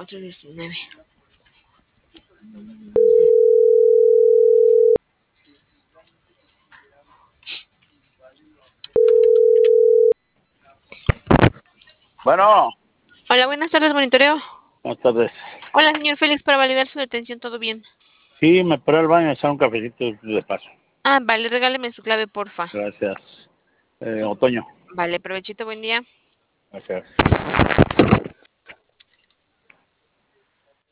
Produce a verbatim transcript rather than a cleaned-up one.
cuatro diecinueve. Bueno, Hola, buenas tardes, monitoreo. buenas tardes. Hola, señor Félix, para validar su detención, ¿todo bien? Sí, me paré al baño a echar un cafecito de paso. Ah, vale, regáleme su clave, porfa. Gracias. Eh, Otoño. Vale, provechito, buen día. Gracias.